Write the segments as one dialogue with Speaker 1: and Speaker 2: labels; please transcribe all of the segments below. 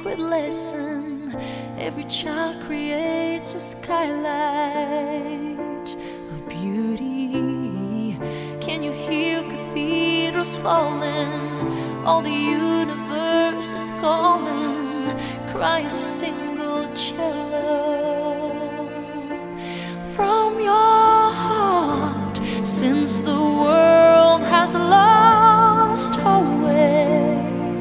Speaker 1: sacred lesson. Every child creates a skylight of beauty. Can you hear cathedrals falling? All the universe is calling. Cry a single cello from your heart, since the world has lost her way.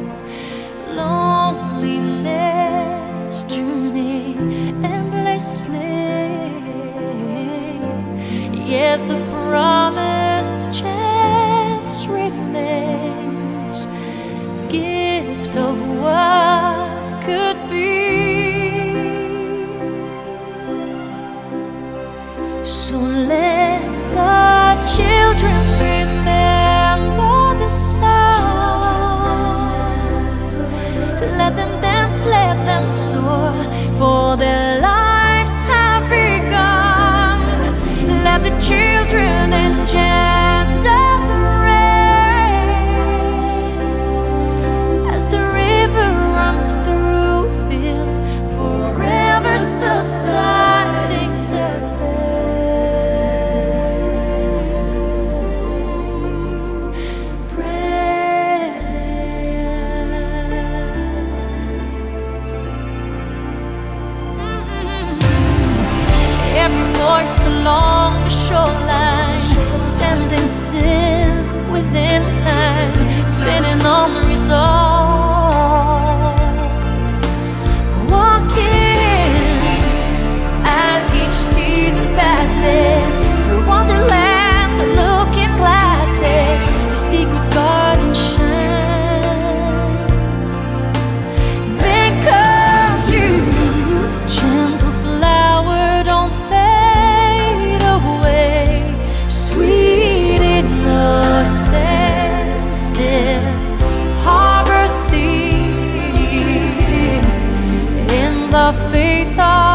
Speaker 1: Loneliness journey endlessly, yet the promised chance remains. Gift of what could be. So let the children remember the sound. Let them dance, let them soar, for their lives have begun. Let the children engender the rain as the river runs through fields, forever subsiding their voice along the shoreline, standing still within time, spinning unresolved, walking as each season passes through wonderland, the looking glasses, the secret garden shines, because you, gentle flower, don't still harbors thee in the faith of